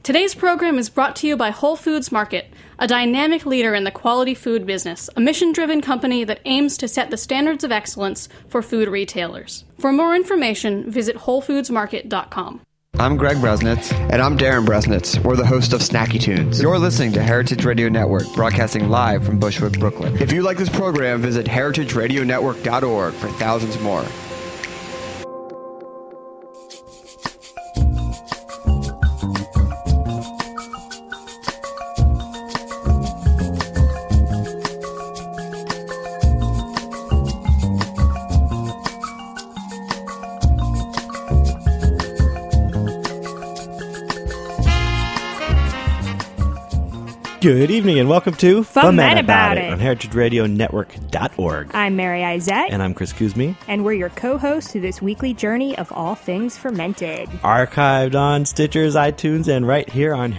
Today's program is brought to you by Whole Foods Market, a dynamic leader in the quality food business, a mission-driven company that aims to set the standards of excellence for food retailers. For more information, visit WholeFoodsMarket.com. I'm Greg Bresnitz. And I'm Darren Bresnitz. We're the host of Snacky Tunes. You're listening to Heritage Radio Network, broadcasting live from Bushwick, Brooklyn. If you like this program, visit heritageradionetwork.org for thousands more. Good evening and welcome to Foment About It on heritageradionetwork.org. I'm Mary Izette. And I'm Chris Kuzmi. And we're your co-hosts through this weekly journey of all things fermented. Archived on Stitcher's, iTunes, and right here on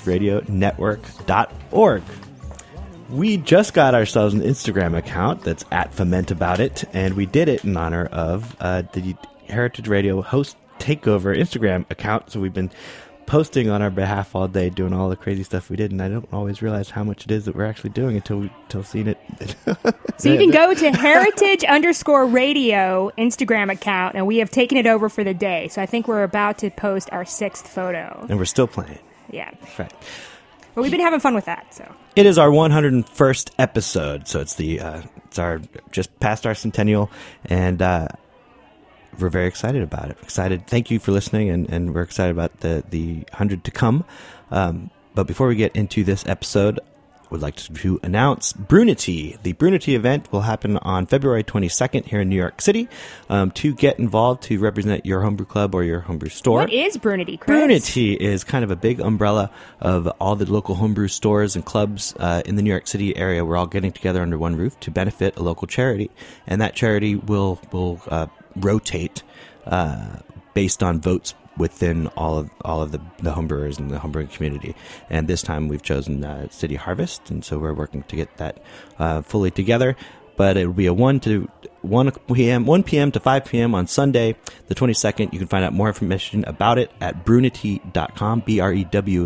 heritageradionetwork.org. We just got ourselves an Instagram account that's at FomentAboutIt, and we did it in honor of the Heritage Radio Host Takeover Instagram account. So we've been posting on our behalf all day, doing all the crazy stuff we did, and I don't always realize how much it is that we're actually doing until seeing it. So you can go to heritage_radio Instagram account, and we have taken it over for the day. So I think we're about to post our 6th photo. And we're still playing. Yeah. Right. But we've been having fun with that. So it is our 101st episode, so it's it's our just past our centennial, and we're very excited about it. Thank you for listening, and we're excited about the 100 to come. But before we get into this episode, I would like to announce Brunity. The Brunity event will happen on February 22nd here in New York City. To get involved, to represent your homebrew club or your homebrew store. What is Brunity, Chris? Brunity is kind of a big umbrella of all the local homebrew stores and clubs in the New York City area. We're all getting together under one roof to benefit a local charity, and that charity will rotate based on votes within all of the homebrewers in the homebrewing community. And this time we've chosen City Harvest, and so we're working to get that fully together. But it will be a 1 p.m. to 5 p.m. on Sunday, the 22nd. You can find out more information about it at brunity.com, BREWNITY,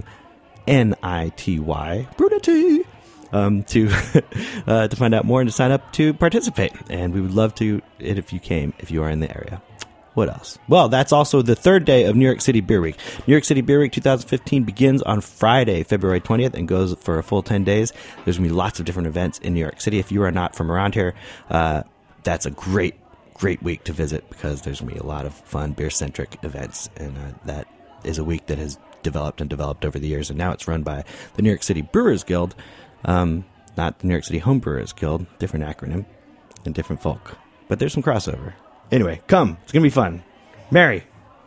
Brunity. To find out more and to sign up to participate. And we would love to if you are in the area. What else? Well, that's also the third day of New York City Beer Week. New York City Beer Week 2015 begins on Friday, February 20th, and goes for a full 10 days. There's going to be lots of different events in New York City. If you are not from around here, that's a great week to visit, because there's going to be a lot of fun beer-centric events, and that is a week that has developed over the years, and now it's run by the New York City Brewers Guild. Not the New York City Homebrewers Guild, different acronym and different folk. But there's some crossover. Anyway, come. It's going to be fun. Mary,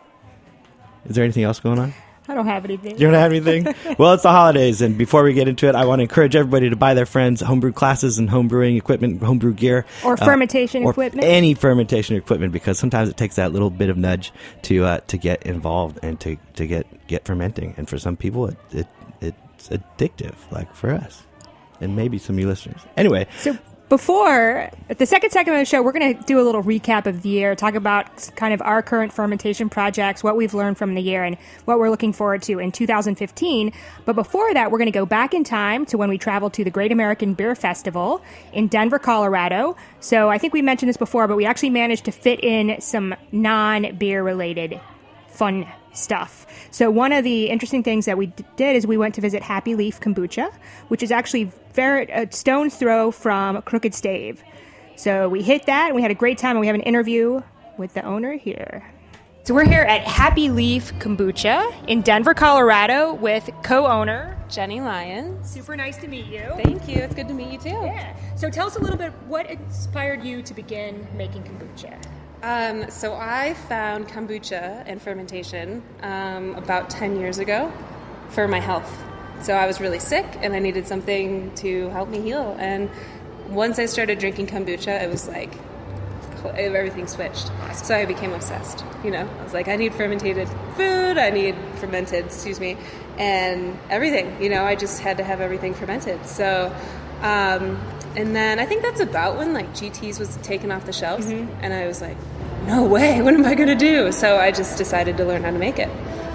is there anything else going on? I don't have anything. You don't have anything? Well, it's the holidays, and before we get into it, I want to encourage everybody to buy their friends homebrew classes and homebrewing equipment, homebrew gear. Or fermentation equipment. Any fermentation equipment, because sometimes it takes that little bit of nudge to get involved and to get fermenting. And for some people, it's addictive, like for us. And maybe some of you listeners. Anyway. So before the second segment of the show, we're going to do a little recap of the year, talk about kind of our current fermentation projects, what we've learned from the year, and what we're looking forward to in 2015. But before that, we're going to go back in time to when we traveled to the Great American Beer Festival in Denver, Colorado. So I think we mentioned this before, but we actually managed to fit in some non-beer related fun stuff. So one of the interesting things that we did is we went to visit Happy Leaf Kombucha, which is actually a stone's throw from Crooked Stave. So we hit that, and we had a great time, and we have an interview with the owner here. So we're here at Happy Leaf Kombucha in Denver, Colorado with co-owner Jenny Lyons. Super nice to meet you. Thank you. It's good to meet you too. Yeah. So tell us a little bit, what inspired you to begin making kombucha? So I found kombucha and fermentation about 10 years ago for my health. So I was really sick, and I needed something to help me heal. And once I started drinking kombucha, it was like everything switched. So I became obsessed. I was like, I need fermented food, and everything. I just had to have everything fermented. So And then I think that's about when like GT's was taken off the shelves, and I was like, no way, what am I going to do? So I just decided to learn how to make it.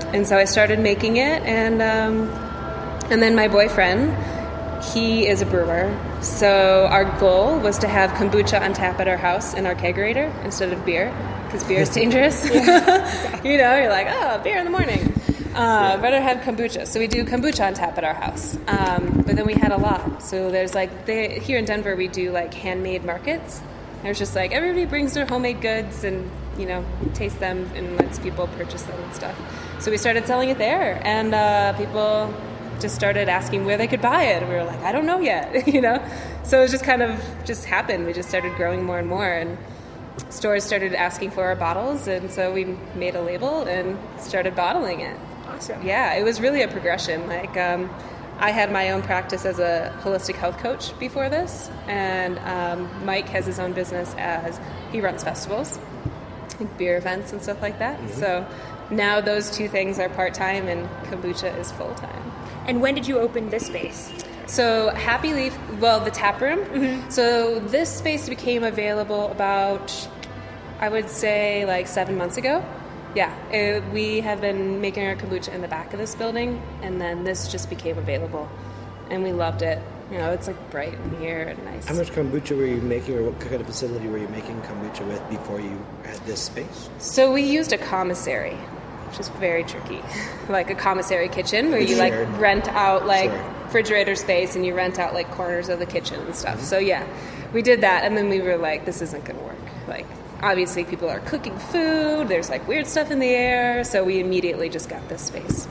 And so I started making it, and then my boyfriend, he is a brewer. So our goal was to have kombucha on tap at our house in our kegerator instead of beer, because beer is dangerous. You know, you're like, oh, beer in the morning. Rather have kombucha. So we do kombucha on tap at our house. But then we had a lot. So there's here in Denver, we do like handmade markets. There's just like everybody brings their homemade goods and, you know, taste them and lets people purchase them and stuff. So we started selling it there, and people just started asking where they could buy it. And we were like, I don't know yet, you know? So it just kind of just happened. We just started growing more and more, and stores started asking for our bottles, and so we made a label and started bottling it. Awesome. Yeah, it was really a progression. Like, I had my own practice as a holistic health coach before this, and Mike has his own business he runs festivals, like beer events and stuff like that. Mm-hmm. So now those two things are part-time, and kombucha is full-time. And when did you open this space? So Happy Leaf, the tap room. Mm-hmm. So this space became available about, I would say, like 7 months ago. Yeah, we have been making our kombucha in the back of this building, and then this just became available, and we loved it. You know, it's like bright in here and nice. How much kombucha were you making, or what kind of facility were you making kombucha with before you had this space? So we used a commissary, which is very tricky. Like a commissary kitchen where you like rent out like refrigerator space, and you rent out like corners of the kitchen and stuff. So yeah, we did that, and then we were like, this isn't going to work. Like, obviously people are cooking food, there's like weird stuff in the air, so we immediately just got this space.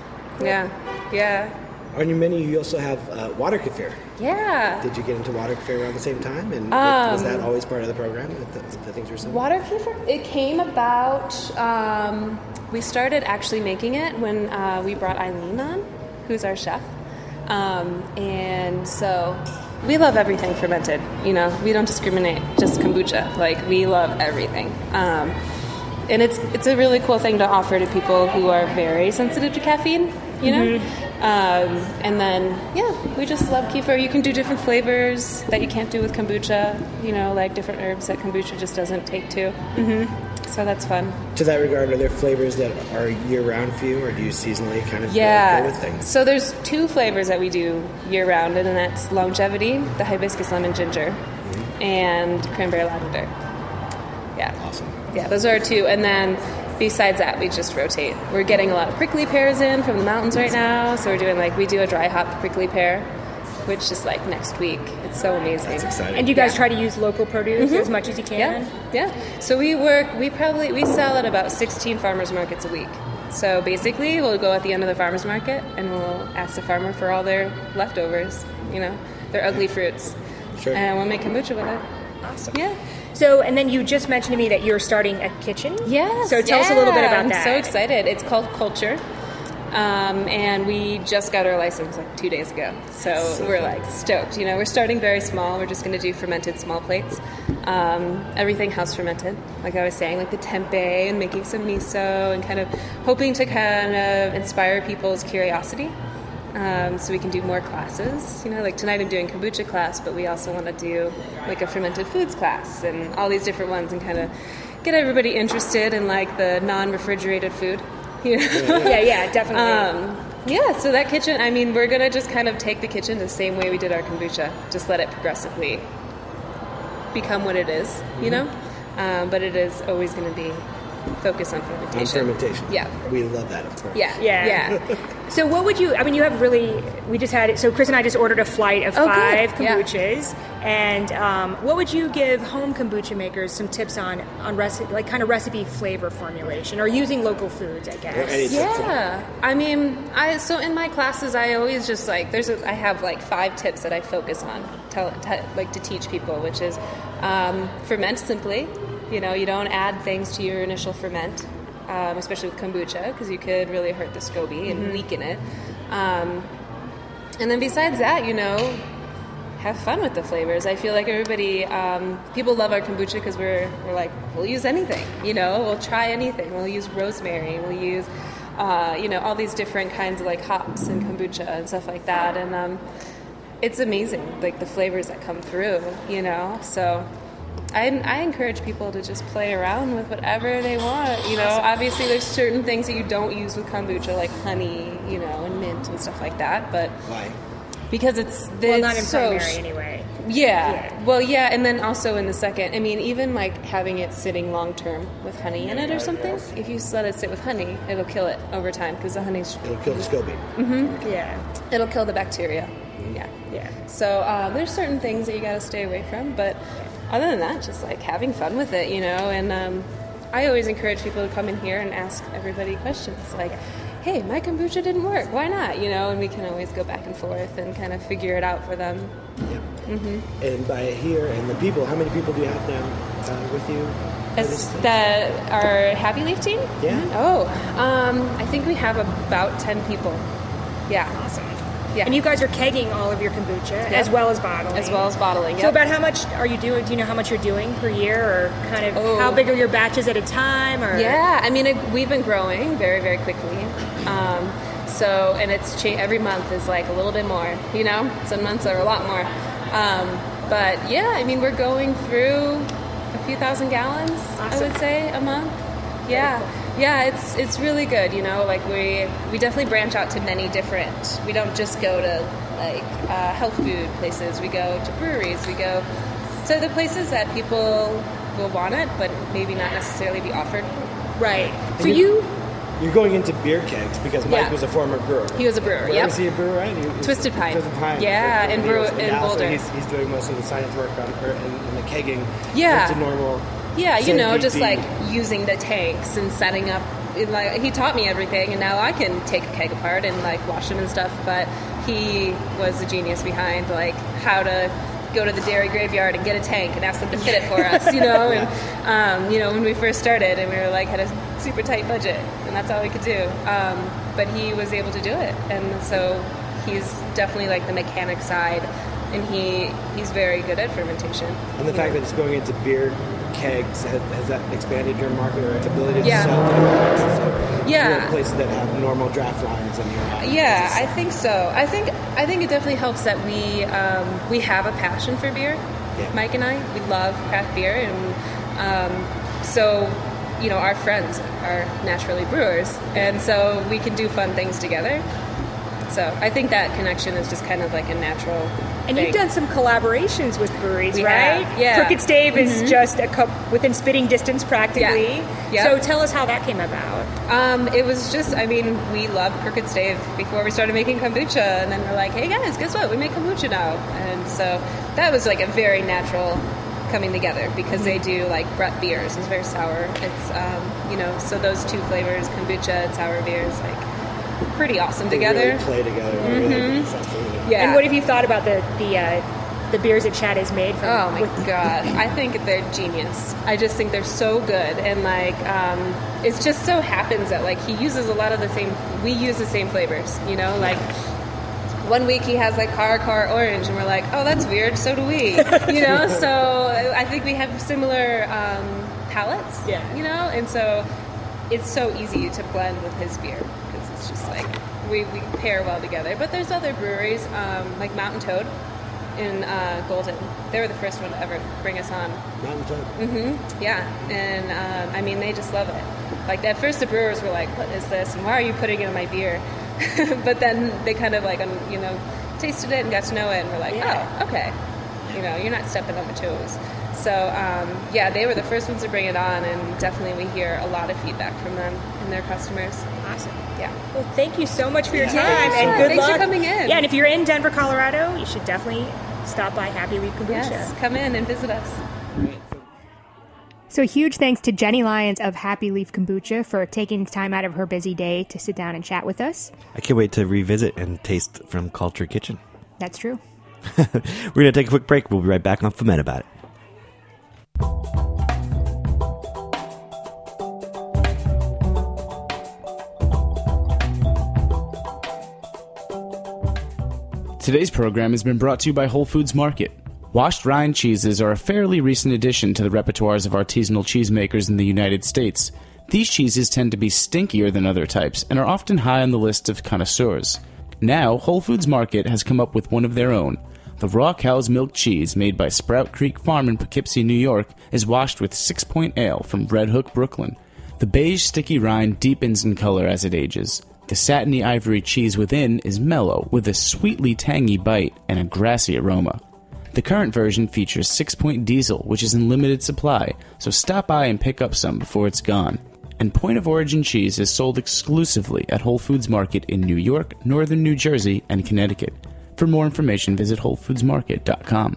Yeah. On your menu, you also have water kefir. Yeah. Did you get into water kefir around the same time? And was that always part of the program, the things you were saying? Water kefir? It came about, we started actually making it when we brought Eileen on, who's our chef. And so we love everything fermented, you know. We don't discriminate, just kombucha. Like, we love everything. And it's a really cool thing to offer to people who are very sensitive to caffeine, you know? Mm-hmm. And then, we just love kefir. You can do different flavors that you can't do with kombucha, you know, like different herbs that kombucha just doesn't take to. Mm-hmm. So that's fun. To that regard, are there flavors that are year-round for you, or do you seasonally kind of go with things? So there's 2 flavors that we do year-round, and that's longevity, the hibiscus lemon ginger, and cranberry lavender. Yeah. Awesome. Yeah, those are our 2. And then besides that, we just rotate. We're getting a lot of prickly pears in from the mountains right now, so we do a dry hop prickly pear, which is like next week. It's so amazing. That's exciting. And you guys try to use local produce as much as you can? Yeah. So we sell at about 16 farmers markets a week. So basically, we'll go at the end of the farmers market, and we'll ask the farmer for all their leftovers, you know, their ugly fruits. Sure. And we'll make kombucha with it. Awesome. Yeah. So, and then you just mentioned to me that you're starting a kitchen? Yes. So tell us a little bit about that. I'm so excited. It's called Culture. And we just got our license like 2 days ago. So we're like stoked. You know, we're starting very small. We're just going to do fermented small plates. Everything house fermented, like I was saying, like the tempeh, and making some miso, and kind of hoping to kind of inspire people's curiosity. So we can do more classes. You know, like tonight I'm doing kombucha class, but we also want to do like a fermented foods class and all these different ones, and kind of get everybody interested in like the non-refrigerated food. You know? Yeah, definitely. So that kitchen, I mean, we're going to just kind of take the kitchen the same way we did our kombucha, just let it progressively become what it is, you know? But it is always going to be focused on fermentation. Yeah. We love that, of course. Yeah. So what would you, I mean, you have really, so Chris and I just ordered a flight of 5 kombuchas. And what would you give home kombucha makers some tips on recipe, like kind of recipe flavor formulation, or using local foods, I guess? Yeah. I mean, so in my classes, I always just like, I have like 5 tips that I focus on, like to teach people, which is ferment simply. You know, you don't add things to your initial ferment, especially with kombucha, because you could really hurt the SCOBY and weaken it. And then besides that, you know, have fun with the flavors. I feel like everybody, people love our kombucha because we're like, we'll use anything, you know, we'll try anything. We'll use rosemary, we'll use, you know, all these different kinds of like hops and kombucha and stuff like that. And it's amazing, like the flavors that come through, you know, so I encourage people to just play around with whatever they want. You know, obviously there's certain things that you don't use with kombucha, like honey, you know, and mint and stuff like that. But Why? because it's not in so primary anyway. Yeah. Well, yeah, and then also in the second. I mean, even like having it sitting long term with honey in it or something. If you just let it sit with honey, it'll kill it over time because the honey's. It'll kill the SCOBY. Yeah. It'll kill the bacteria. Yeah. Yeah. So there's certain things that you got to stay away from, but other than that, just like having fun with it, you know. And I always encourage people to come in here and ask everybody questions like, hey, my kombucha didn't work. Why not? You know, and we can always go back and forth and kind of figure it out for them. Yep. And by here and the people, how many people do you have now with you? Our Happy Leaf team? Yeah. Oh, I think we have about 10 people. Yeah. Awesome. Yeah. And you guys are kegging all of your kombucha as well as bottling. As well as bottling, So about how much are you doing? Do you know how much you're doing per year, or kind of how big are your batches at a time? Or Yeah, I mean, we've been growing very, very quickly. So, and it's every month is like a little bit more, you know? Some months are a lot more. But yeah, I mean, we're going through a few thousand gallons, I would say, a month. Yeah. Yeah, it's really good, you know, like we definitely branch out to many different, we don't just go to like health food places, we go to breweries, we go to the places that people will want it, but maybe not necessarily be offered. Right. So You're going into beer kegs because Mike was a former brewer. He was a brewer, Where was he a brewer at? Twisted Pine. Twisted Pine. Yeah, in So Boulder. he's doing most of the science work in the kegging. Yeah. Into normal. Yeah, you know, just CBD. like using the tanks and setting up. Like he taught me everything, and now I can take a keg apart and like wash them and stuff. But he was the genius behind like how to go to the dairy graveyard and get a tank and ask them to fit it for us, you know. And you know, when we first started, and we were like had a super tight budget, and that's all we could do. But he was able to do it, and so he's definitely like the mechanic side, and he's very good at fermentation. And the fact that it's going into beer kegs, has that expanded your market or ability to Yeah. sell to different places? Yeah. You're in places that have normal draft lines and you're Yeah, I think so. I think it definitely helps that we have a passion for beer. Yeah. Mike and I, we love craft beer, and so you know our friends are naturally brewers, and so we can do fun things together. So I think that connection is just kind of like a natural. And thing. you've done some collaborations with breweries, We right? have, yeah. Crooked Stave is just within spitting distance practically. Yeah. Yep. So tell us how that came about. It was just, I mean, we loved Crooked Stave before we started making kombucha, and then we're like, hey guys, guess what? We make kombucha now. And so that was like a very natural coming together because they do like Brett beers. It's very sour. It's, you know, so those two flavors, kombucha and sour beers, like pretty awesome together. Really play together. Really something. Yeah. And what have you thought about the beers that Chad has made? Oh my god, I think they're genius. I just think they're so good, and like it just so happens that like he uses a lot of the same. We use the same flavors, you know. Like one week he has like Car Orange, and we're like, oh, that's weird. So do we, you know. So I think we have similar palates, you know, and so it's so easy to blend with his beer because it's just like we pair well together. But there's other breweries like Mountain Toad in Golden. They were the first one to ever bring us on. Mountain Toad. Yeah, and I mean, they just love it. Like at first, the brewers were like, "What is this? And why are you putting it in my beer?" But then they kind of like, you know, tasted it and got to know it, and we're like, "Oh, okay." You know, you're not stepping on my toes. So yeah, they were the first ones to bring it on, and definitely we hear a lot of feedback from them and their customers. Awesome. Yeah. Well, thank you so much for your time, Yeah, and good thanks luck. for coming in. Yeah, and if you're in Denver, Colorado, you should definitely stop by Happy Leaf Kombucha. Yes, come in and visit us. So huge thanks to Jenny Lyons of Happy Leaf Kombucha for taking time out of her busy day to sit down and chat with us. I can't wait to revisit and taste from Culture Kitchen. That's true. We're going to take a quick break. We'll be right back on Ferment About It. Today's program has been brought to you by Whole Foods Market. Washed rind cheeses are a fairly recent addition to the repertoires of artisanal cheesemakers in the United States. These cheeses tend to be stinkier than other types and are often high on the list of connoisseurs. Now, Whole Foods Market has come up with one of their own, The raw cow's milk cheese made by Sprout Creek Farm in Poughkeepsie, New York, is washed with 6 Point Ale from Red Hook, Brooklyn. The beige, sticky rind deepens in color as it ages. The satiny ivory cheese within is mellow, with a sweetly tangy bite and a grassy aroma. The current version features 6 Point Diesel, which is in limited supply, so stop by and pick up some before it's gone. And Point of Origin cheese is sold exclusively at Whole Foods Market in New York, Northern New Jersey, and Connecticut. For more information, visit WholeFoodsMarket.com.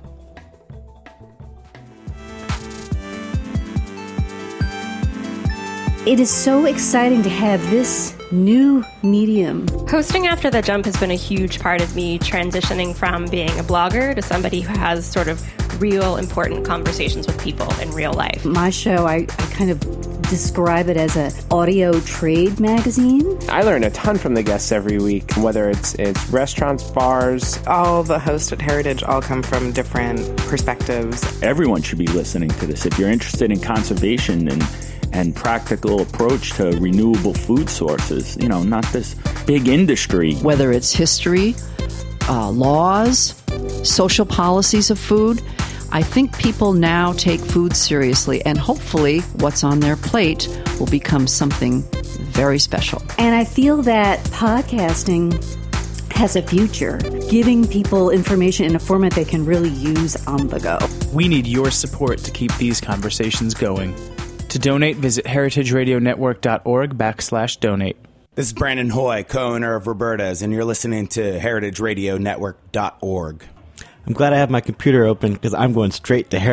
It is so exciting to have this new medium. Hosting After the Jump has been a huge part of me transitioning from being a blogger to somebody who has sort of real important conversations with people in real life. My show, I kind of describe it as an audio trade magazine. I learn a ton from the guests every week, whether it's restaurants, bars. All the hosts at Heritage all come from different perspectives. Everyone should be listening to this. If you're interested in conservation and practical approach to renewable food sources, not this big industry. Whether it's history, laws, social policies of food, I think people now take food seriously, and hopefully what's on their plate will become something very special. And I feel that podcasting has a future, giving people information in a format they can really use on the go. We need your support to keep these conversations going. To donate, visit heritageradionetwork.org/donate. This is Brandon Hoy, co-owner of Roberta's, and you're listening to heritageradionetwork.org. I'm glad I have my computer open because I'm going straight to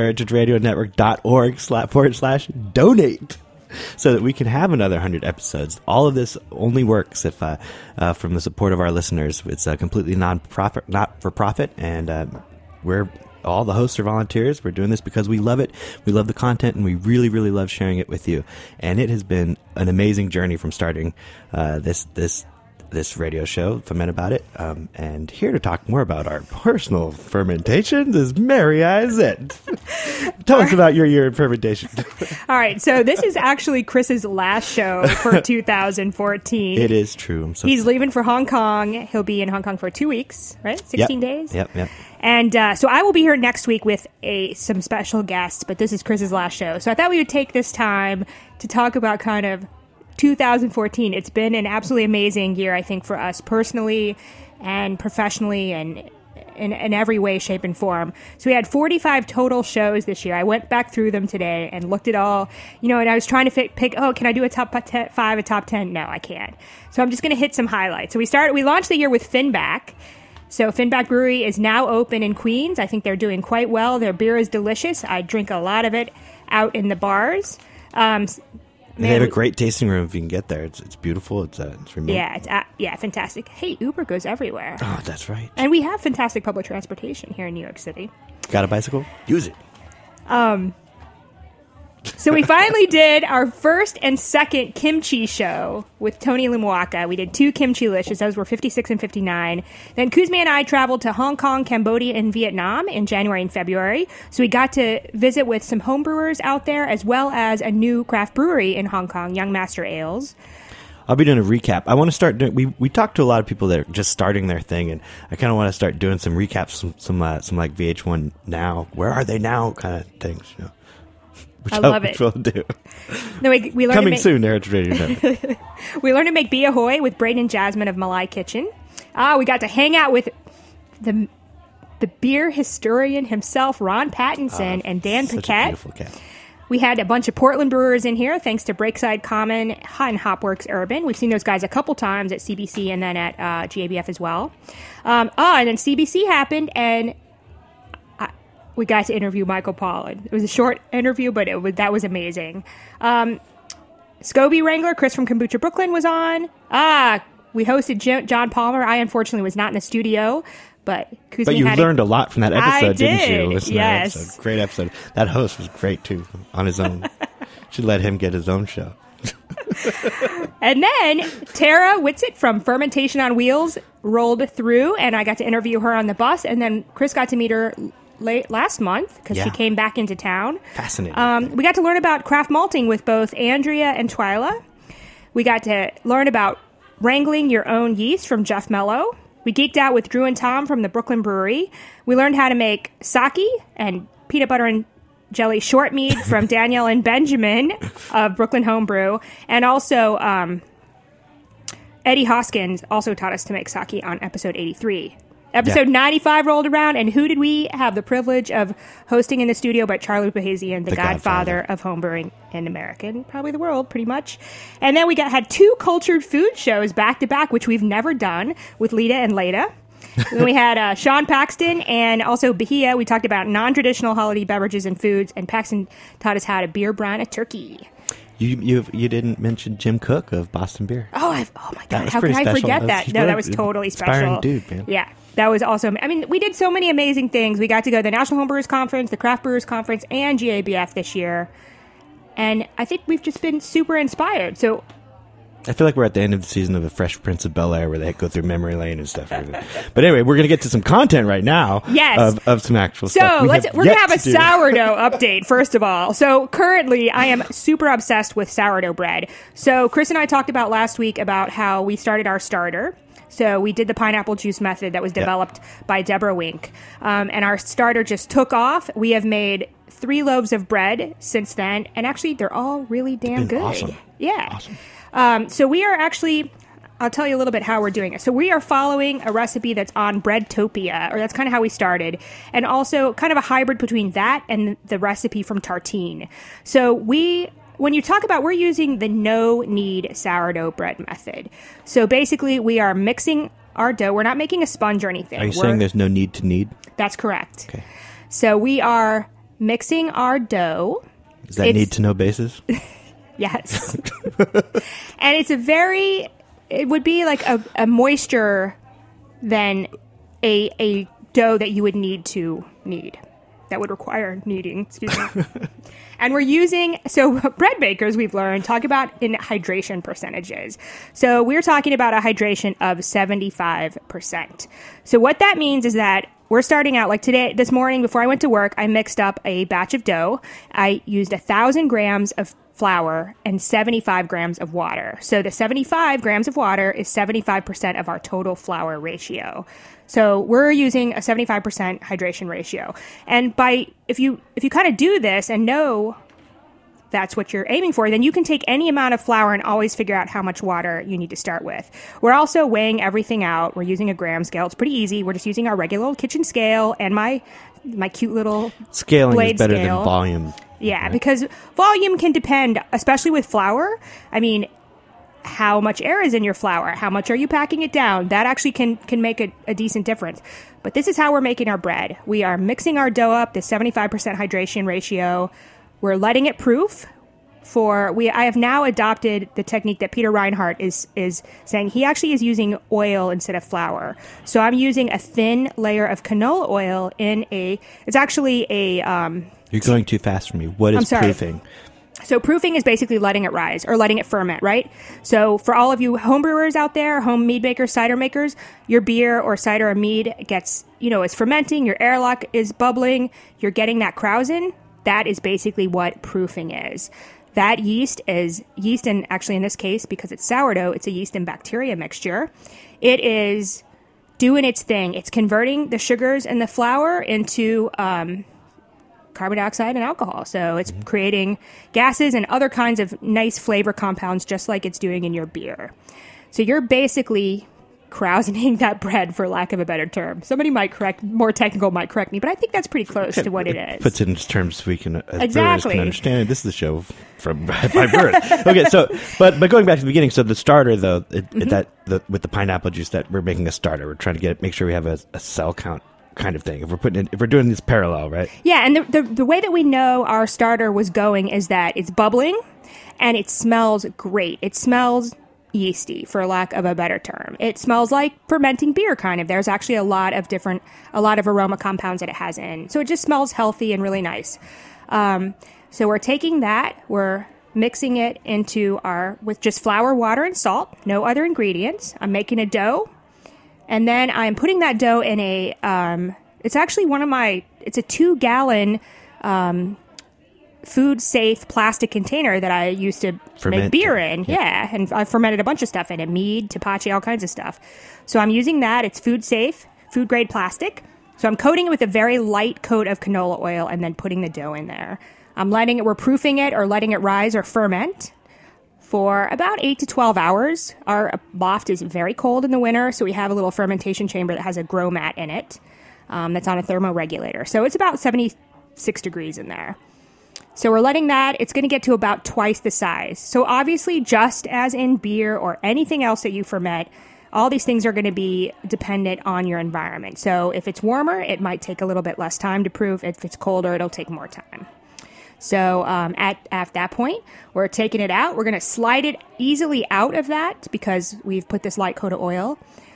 heritageradionetwork.org/donate so that we can have another 100 episodes. All of this only works if from the support of our listeners. It's completely non-profit, not for profit, and we're all the hosts are volunteers. We're doing this because we love it. We love the content, and we really, really love sharing it with you. And it has been an amazing journey from starting this radio show, Ferment About It. And here to talk more about our personal fermentations is Mary Izett. Tell us about your year in fermentation. All right, so this is actually Chris's last show for 2014. It is true. He's leaving for Hong Kong. He'll be in Hong Kong for 2 weeks, right? 16 days? Yep. And so I will be here next week with some special guests, but this is Chris's last show. So I thought we would take this time to talk about kind of 2014. It's been an absolutely amazing year, I think, for us personally and professionally and in every way, shape, and form. So we had 45 total shows this year. I went back through them today and looked at all, and I was trying to pick, can I do a top 5, a top 10? No, I can't. So I'm just going to hit some highlights. So we launched the year with Finback. So Finback Brewery is now open in Queens. I think they're doing quite well. Their beer is delicious. I drink a lot of it out in the bars. They have a great tasting room if you can get there. It's beautiful. It's remote. Yeah, fantastic. Hey, Uber goes everywhere. Oh, that's right. And we have fantastic public transportation here in New York City. Got a bicycle? Use it. So we finally did our first and second kimchi show with Tony Limuaka. We did 2 kimchi-licious. Those were 56 and 59. Then Kuzma and I traveled to Hong Kong, Cambodia, and Vietnam in January and February. So we got to visit with some home brewers out there, as well as a new craft brewery in Hong Kong, Young Master Ales. I'll be doing a recap. I want to start doing. We talked to a lot of people that are just starting their thing, and I kind of want to start doing some recaps, some like VH1 Now. Where are they now? Kind of things. I love it. Which we'll do. No, we learned Coming soon, Heritage Radio Network. We learned to make Bia Hoy with Braden and Jasmine of Malai Kitchen. We got to hang out with the beer historian himself, Ron Pattinson, and Dan such Paquette. A beautiful cat. We had a bunch of Portland brewers in here, thanks to Breakside Common and Hopworks Urban. We've seen those guys a couple times at CBC and then at GABF as well. And then CBC happened, and we got to interview Michael Pollan. It was a short interview, but that was amazing. Scobie Wrangler, Chris from Kombucha Brooklyn, was on. We hosted John Palmer. I unfortunately was not in the studio, but Kuzma But you learned a lot from that episode, didn't you? Listen yes. To that episode. Great episode. That host was great too, on his own. Should let him get his own show. And then Tara Whitsitt from Fermentation on Wheels rolled through, and I got to interview her on the bus. And then Chris got to meet her last month because she came back into town. Fascinating. We got to learn about craft malting with both Andrea and Twyla. We got to learn about wrangling your own yeast from Jeff Mello. We geeked out with Drew and Tom from the Brooklyn Brewery. We learned how to make sake and peanut butter and jelly short mead from Danielle and Benjamin of Brooklyn Homebrew. And also, Eddie Hoskins also taught us to make sake on episode 83. Episode 95 rolled around, and who did we have the privilege of hosting in the studio but Charlie Pahazian, the godfather of homebrewing in America and probably the world, pretty much. And then we had 2 cultured food shows back-to-back, which we've never done, with Lita and Leda. Then we had Sean Paxton and also Bahia. We talked about non-traditional holiday beverages and foods, and Paxton taught us how to beer brine a turkey. You didn't mention Jim Cook of Boston Beer. Oh my God! How could I forget that? No, that was totally special. Inspiring dude, man. Yeah, that was awesome. I mean, we did so many amazing things. We got to go to the National Homebrewers Conference, the Craft Brewers Conference, and GABF this year, and I think we've just been super inspired. So I feel like we're at the end of the season of The Fresh Prince of Bel-Air where they go through memory lane and stuff. But anyway, we're going to get to some content right now. Yes. Of some actual so stuff. We're going to have a sourdough update, first of all. So currently, I am super obsessed with sourdough bread. So Chris and I talked about last week about how we started our starter. So we did the pineapple juice method that was developed by Deborah Wink. And our starter just took off. We have made 3 loaves of bread since then. And actually, they're all really damn good. Awesome. Yeah. Awesome. So we are actually, I'll tell you a little bit how we're doing it. So we are following a recipe that's on Breadtopia, or that's kind of how we started, and also kind of a hybrid between that and the recipe from Tartine. So when you talk about, we're using the no-knead sourdough bread method. So basically, we are mixing our dough. We're not making a sponge or anything. Are you saying there's no need to knead? That's correct. Okay. So we are mixing our dough. Is that need-to-know basis? Yes. And it would be like a moisture than a dough that you would need to knead. That would require kneading, excuse me. And we're using, so bread bakers, we've learned, talk about in hydration percentages. So we're talking about a hydration of 75%. So what that means is that we're starting out, like this morning before I went to work, I mixed up a batch of dough. I used 1,000 grams of flour and 75 grams of water. So the 75 grams of water is 75% of our total flour ratio. So we're using a 75% hydration ratio. And if you kind of do this and know that's what you're aiming for, then you can take any amount of flour and always figure out how much water you need to start with. We're also weighing everything out. We're using a gram scale. It's pretty easy. We're just using our regular old kitchen scale and my cute little scaling blade is better scale. than volume. Yeah, right? Because volume can depend, especially with flour. I mean, how much air is in your flour? How much are you packing it down? That actually can make a decent difference. But this is how we're making our bread. We are mixing our dough up, the 75% hydration ratio. We're letting it proof. I have now adopted the technique that Peter Reinhardt is saying. He actually is using oil instead of flour. So I'm using a thin layer of canola oil it's actually You're going too fast for me. What is proofing? So proofing is basically letting it rise or letting it ferment, right? So for all of you homebrewers out there, home mead makers, cider makers, your beer or cider or mead gets, is fermenting, your airlock is bubbling, you're getting that krausen. That is basically what proofing is. That yeast is yeast, and actually in this case, because it's sourdough, it's a yeast and bacteria mixture. It is doing its thing. It's converting the sugars in the flour into carbon dioxide and alcohol. So it's creating gases and other kinds of nice flavor compounds, just like it's doing in your beer. So you're basically krausening that bread, for lack of a better term. Somebody more technical might correct me, but I think that's pretty close to what it is. Puts it in terms we can, as exactly. brewers can understand it. This is the show from by birth. Okay, so but going back to the beginning, so the starter though, with the pineapple juice, that we're making a starter. We're trying to make sure we have a cell count kind of thing. If we're doing this parallel, right? Yeah, and the way that we know our starter was going is that it's bubbling and it smells great. It smells yeasty, for lack of a better term. It smells like fermenting beer, kind of. There's actually a lot of aroma compounds that it has in. So it just smells healthy and really nice. So we're taking that, we're mixing it with just flour, water, and salt, no other ingredients. I'm making a dough, and then I'm putting that dough in it's actually it's a 2-gallon food safe plastic container that I used to make beer in. Yeah. And I've fermented a bunch of stuff in it, mead, tepache, all kinds of stuff. So I'm using that. It's food safe, food grade plastic. So I'm coating it with a very light coat of canola oil and then putting the dough in there. We're proofing it or letting it rise or ferment for about 8 to 12 hours. Our loft is very cold in the winter, so we have a little fermentation chamber that has a grow mat in it that's on a thermoregulator. So it's about 76 degrees in there. So we're letting that, it's going to get to about twice the size. So obviously, just as in beer or anything else that you ferment, all these things are going to be dependent on your environment. So if it's warmer, it might take a little bit less time to proof. If it's colder, it'll take more time. So at that point, we're taking it out. We're going to slide it easily out of that because we've put this light coat of oil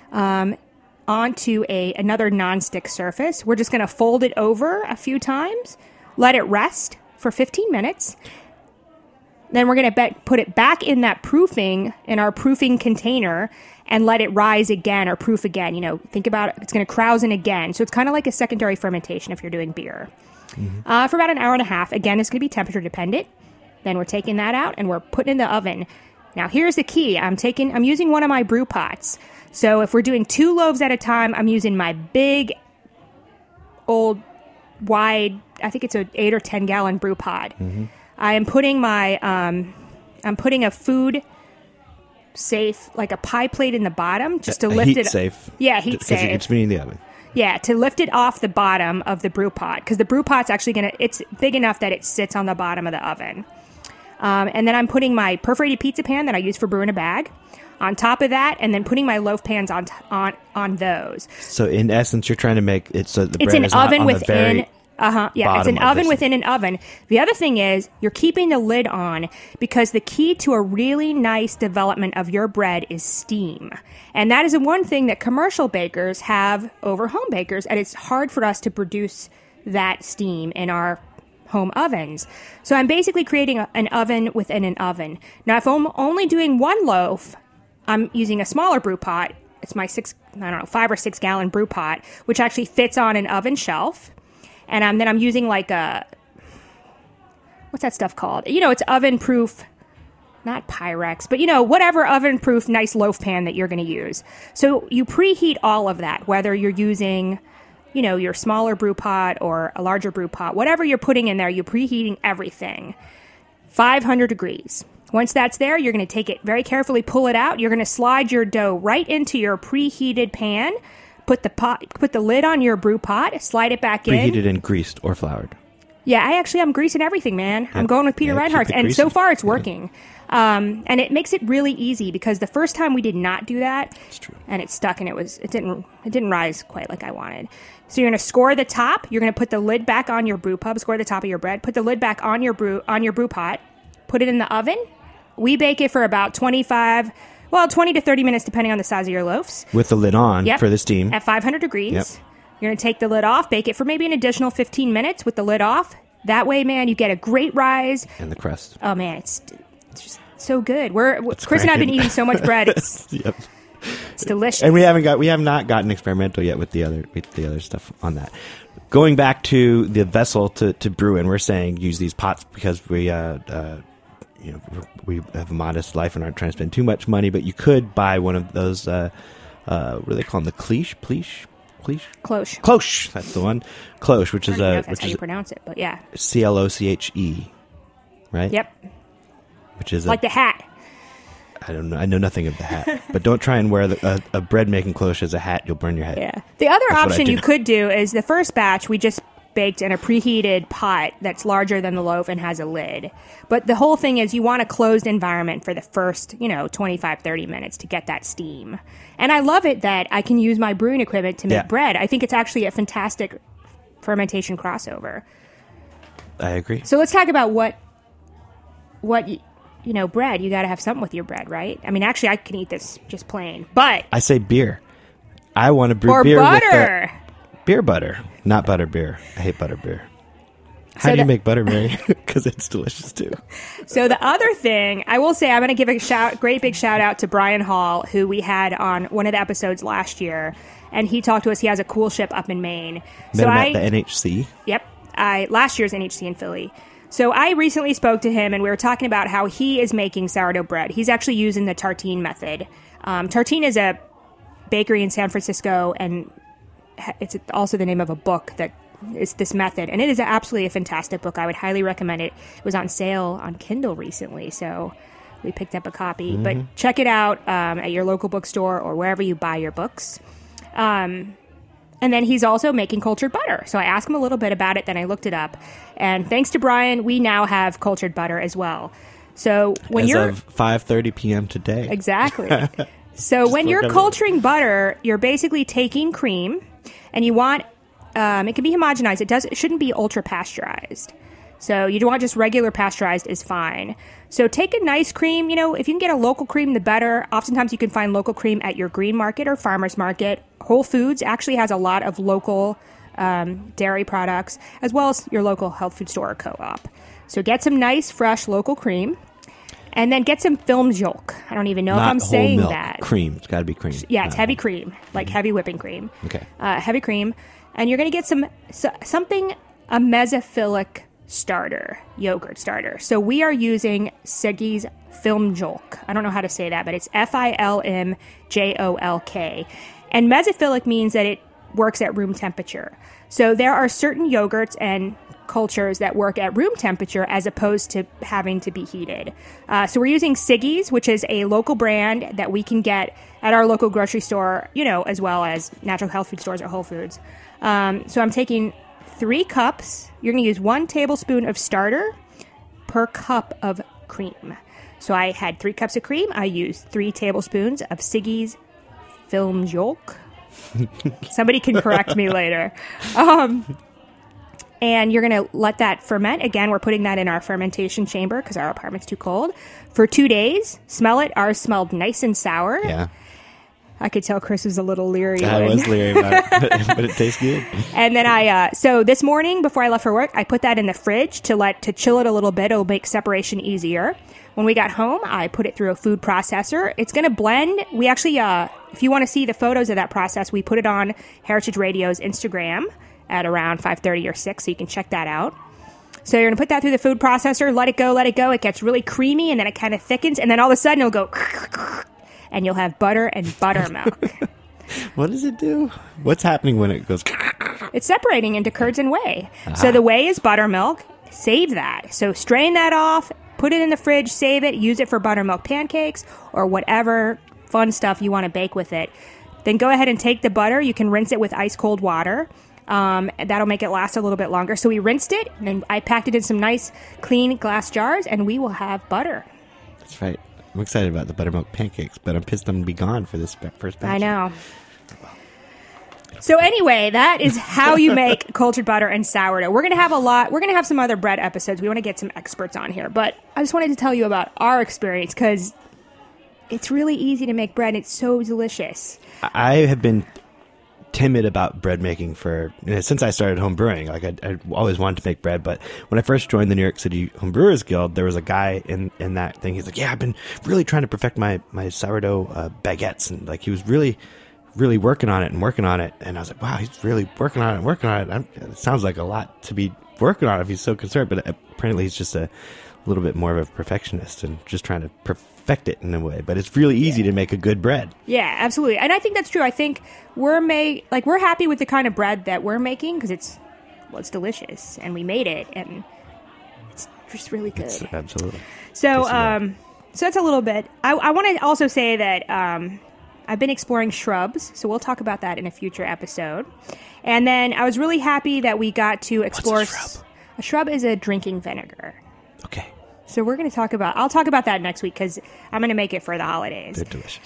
onto another nonstick surface. We're just going to fold it over a few times, let it rest for 15 minutes. Then we're going to put it back in that proofing, in our proofing container, and let it rise again or proof again. Think about it. It's going to krausen again. So it's kind of like a secondary fermentation if you're doing beer. Mm-hmm. For about an hour and a half. Again, it's going to be temperature dependent. Then we're taking that out and we're putting it in the oven. Now, here's the key. I'm using one of my brew pots. So if we're doing 2 loaves at a time, I'm using my big, old, wide, I think it's an 8 or 10 gallon brew pot. Mm-hmm. I am putting I'm putting a food safe, like a pie plate in the bottom, just to lift it. Safe. Yeah, heat safe. Because it's been in the oven. Yeah, to lift it off the bottom of the brew pot, because the brew pot's actually it's big enough that it sits on the bottom of the oven. And then I'm putting my perforated pizza pan that I use for brewing a bag on top of that, and then putting my loaf pans on those. So in essence, you're trying to make it so the bread an is not oven on the within. very Yeah, it's an oven within an oven. The other thing is you're keeping the lid on because the key to a really nice development of your bread is steam. And that is one thing that commercial bakers have over home bakers, and it's hard for us to produce that steam in our home ovens. So I'm basically creating an oven within an oven. Now, if I'm only doing 1 loaf, I'm using a smaller brew pot. It's my 5 or 6 gallon brew pot, which actually fits on an oven shelf. And then I'm using like what's that stuff called? It's oven-proof, not Pyrex, but whatever oven-proof nice loaf pan that you're going to use. So you preheat all of that, whether you're using, your smaller brew pot or a larger brew pot, whatever you're putting in there, you're preheating everything. 500 degrees. Once that's there, you're going to take it very carefully, pull it out. You're going to slide your dough right into your preheated pan. Put the lid on your brew pot, slide it back in. Preheated and greased or floured. Yeah, I'm greasing everything, man. Yep. I'm going with Peter Reinhardt's, and so far it's working. And it makes it really easy because the first time we did not do that, it's true, and it stuck, and it didn't rise quite like I wanted. So you're going to score the top. You're going to put the lid back on your brew pub. Score the top of your bread. Put the lid back on your brew pot. Put it in the oven. We bake it for about 20 to 30 minutes, depending on the size of your loaves. With the lid on for the steam. At 500 degrees. Yep. You're going to take the lid off, bake it for maybe an additional 15 minutes with the lid off. That way, man, you get a great rise. And the crust. Oh, man, it's just so good. Chris and I have been eating so much bread. It's delicious. And we have not gotten experimental yet with the other stuff on that. Going back to the vessel to brew in, we're saying use these pots because we have a modest life and aren't trying to spend too much money, but you could buy one of those, what do they call them? The cloche? Cloche. That's the one. Cloche, which is I don't know if that's how you pronounce it, but yeah. CLOCHE, right? Yep. Which is like the hat. I don't know. I know nothing of the hat, but don't try and wear a bread making cloche as a hat. You'll burn your head. Yeah. The other option you could do is the first batch we just baked in a preheated pot that's larger than the loaf and has a lid. But the whole thing is you want a closed environment for the first, 25, 30 minutes to get that steam. And I love it that I can use my brewing equipment to make bread. I think it's actually a fantastic fermentation crossover. I agree. So let's talk about what bread. You got to have something with your bread, right? I mean, actually, I can eat this just plain, but I say beer. I want to brew beer butter. With beer butter, not butter beer. I hate butter beer. How do you make butter, Mary? Because it's delicious too. So the other thing, I will say, I'm going to give a great big shout out to Brian Hall, who we had on one of the episodes last year, and he talked to us. He has a cool ship up in Maine. Met him at the NHC. Yep, last year's NHC in Philly. So I recently spoke to him, and we were talking about how he is making sourdough bread. He's actually using the Tartine method. Tartine is a bakery in San Francisco, and it's also the name of a book that is this method. And it is absolutely a fantastic book. I would highly recommend it. It was on sale on Kindle recently, so we picked up a copy. But check it out at your local bookstore or wherever you buy your books. And then he's also making cultured butter. So I asked him a little bit about it, then I looked it up. And thanks to Brian, we now have cultured butter as well. So when you're of 5:30 p.m. today. Exactly. So when you're culturing butter, you're basically taking cream, and you want it can be homogenized. It shouldn't be ultra pasteurized. So you don't want just regular pasteurized is fine. So take a nice cream. You know, if you can get a local cream, the better. Oftentimes you can find local cream at your green market or farmer's market. Whole Foods actually has a lot of local dairy products, as well as your local health food store or co-op. So get some nice, fresh local cream. And then get some filmed yolk. I don't even know if I'm saying milk. that. Cream. It's got to be cream. Yeah, it's heavy cream, like heavy whipping cream. Okay. Heavy cream. And you're going to get a mesophilic starter, yogurt starter. So we are using Siggy's Filmed Jolk. I don't know how to say that, but it's Filmjolk. And mesophilic means that it works at room temperature. So there are certain yogurts and cultures that work at room temperature as opposed to having to be heated. So we're using Siggy's, which is a local brand that we can get at our local grocery store, you know, as well as natural health food stores or Whole Foods. So I'm taking 3 cups. You're going to use 1 tablespoon of starter per cup of cream. So I had 3 cups of cream. I used 3 tablespoons of Siggy's Filmed Jolk. Somebody can correct me later. And you're going to let that ferment. Again, we're putting that in our fermentation chamber because our apartment's too cold. For 2 days. Smell it. Ours smelled nice and sour. Yeah. I could tell Chris was a little leery. I was leery about it, but it tastes good. And then so this morning before I left for work, I put that in the fridge to chill it a little bit. It'll make separation easier. When we got home, I put it through a food processor. It's going to blend. We actually, if you want to see the photos of that process, we put it on Heritage Radio's Instagram at around 5:30 or 6, so you can check that out. So you're going to put that through the food processor, let it go. It gets really creamy, and then it kind of thickens, and then all of a sudden it'll go, and you'll have butter and buttermilk. What does it do? What's happening when it goes? It's separating into curds and whey. So the whey is buttermilk. Save that. So strain that off, put it in the fridge, save it, use it for buttermilk pancakes or whatever fun stuff you want to bake with it. Then go ahead and take the butter. You can rinse it with ice cold water. That'll make it last a little bit longer. So we rinsed it, and then I packed it in some nice, clean glass jars, and we will have butter. That's right. I'm excited about the buttermilk pancakes, but I'm pissed I'm going to be gone for this first batch. I know. So anyway, that is how you make cultured butter and sourdough. We're going to have We're going to have some other bread episodes. We want to get some experts on here. But I just wanted to tell you about our experience because it's really easy to make bread. It's so delicious. I have been timid about bread making since I started home brewing. Like I always wanted to make bread, but when I first joined the New York City Home Brewers Guild, there was a guy in that thing. He's like, "Yeah, I've been really trying to perfect my sourdough baguettes," and like he was really working on it. And I was like, "Wow, he's really working on it." It sounds like a lot to be working on if he's so concerned, but apparently he's just a little bit more of a perfectionist and just trying to perfect it in a way. But it's really easy to make a good bread. Yeah, absolutely. And I think that's true. I think we're happy with the kind of bread that we're making because it's delicious and we made it and it's just really good. Absolutely. So that's a little bit. I want to also say that I've been exploring shrubs, so we'll talk about that in a future episode. And then I was really happy that we got to explore. What's a shrub? A shrub is a drinking vinegar. Okay. So we're going to I'll talk about that next week because I'm going to make it for the holidays. They're delicious.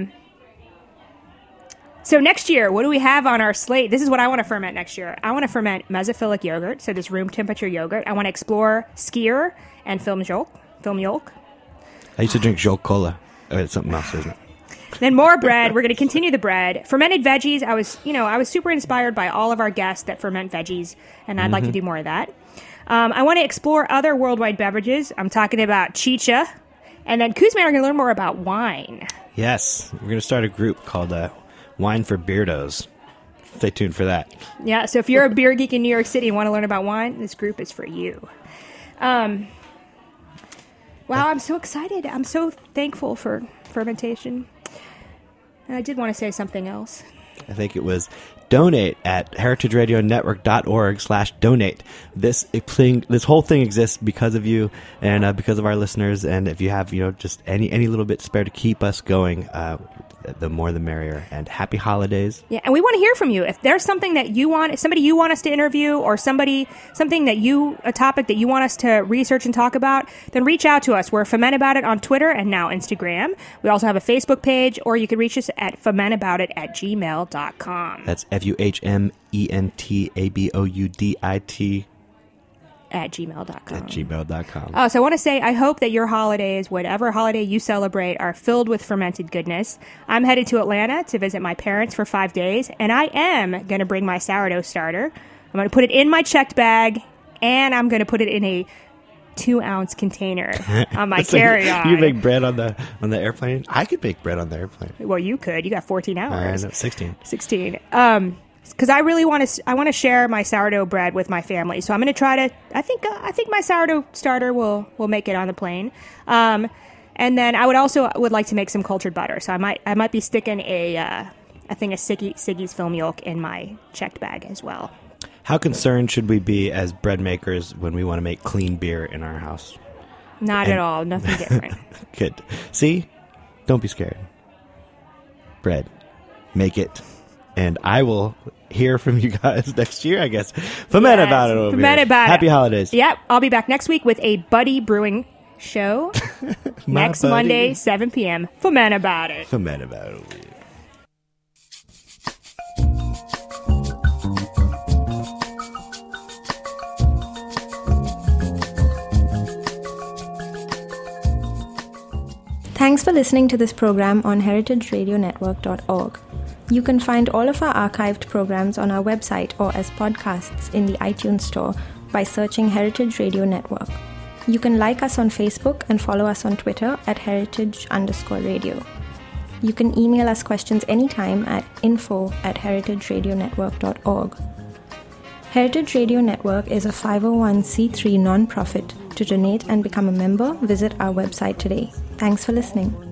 So next year, what do we have on our slate? This is what I want to ferment next year. I want to ferment mesophilic yogurt, so this room temperature yogurt. I want to explore skyr and Filmed Jolk. I used to drink Jolk Cola. Oh, it's something else, isn't it? Then more bread. We're going to continue the bread. Fermented veggies. I was super inspired by all of our guests that ferment veggies, and I'd like to do more of that. I want to explore other worldwide beverages. I'm talking about chicha. And then Kuzma and I are going to learn more about wine. Yes. We're going to start a group called Wine for Beardos. Stay tuned for that. Yeah, so if you're a beer geek in New York City and want to learn about wine, this group is for you. Wow, I'm so excited. I'm so thankful for fermentation. And I did want to say something else. I think it was donate at heritageradionetwork.org/donate. This whole thing exists because of you and because of our listeners. And if you have, just any little bit spare to keep us going, the more the merrier. And happy holidays. Yeah, and we want to hear from you. If there's something that you want, somebody you want us to interview, or a topic that you want us to research and talk about, then reach out to us. We're Ferment About It on Twitter and now Instagram. We also have a Facebook page, or you can reach us at fermentaboutit@gmail.com. That's FUHMENTABOUDIT at gmail.com. gmail.com. So I want to say, I hope that your holidays, whatever holiday you celebrate, are filled with fermented goodness. I'm headed to Atlanta to visit my parents for 5 days, and I am going to bring my sourdough starter. I'm going to put it in my checked bag, and I'm going to put it in a 2-ounce container on my carry-on. You make bread on the airplane? I could bake bread on the airplane. Well, you could. You got 14 hours. I know, 16. 16. Because I really want to share my sourdough bread with my family. So I'm going to try to. I think my sourdough starter will make it on the plane. And then I would like to make some cultured butter. So I might be sticking a thing of Siggy's film yolk in my checked bag as well. How concerned should we be as bread makers when we want to make clean beer in our house? Not at all. Nothing different. Good. See? Don't be scared. Bread. Make it. And I will hear from you guys next year, I guess. Ferment about it over here. Happy holidays. Yep. I'll be back next week with a Buddy Brewing show. Next buddy. Monday, 7 p.m. Ferment about it. Ferment about it over here. Thanks for listening to this program on heritageradionetwork.org. You can find all of our archived programs on our website or as podcasts in the iTunes Store by searching Heritage Radio Network. You can like us on Facebook and follow us on Twitter at heritage_radio. You can email us questions anytime at info@heritageradionetwork.org. Heritage Radio Network is a 501c3 nonprofit. To donate and become a member, visit our website today. Thanks for listening.